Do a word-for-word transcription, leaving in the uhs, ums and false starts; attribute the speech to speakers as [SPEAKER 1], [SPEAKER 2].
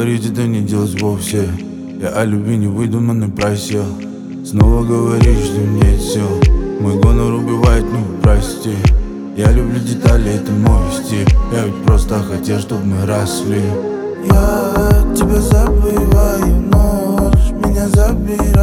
[SPEAKER 1] говорить, это не делать вовсе. Я о любви невыдуманный просил. Снова говоришь, что нет сил. Мой гонор убивает, ну прости. Я люблю детали, это мой стиль. Я ведь просто хотел, чтобы мы росли.
[SPEAKER 2] Я тебя забываю, ночь меня забирает.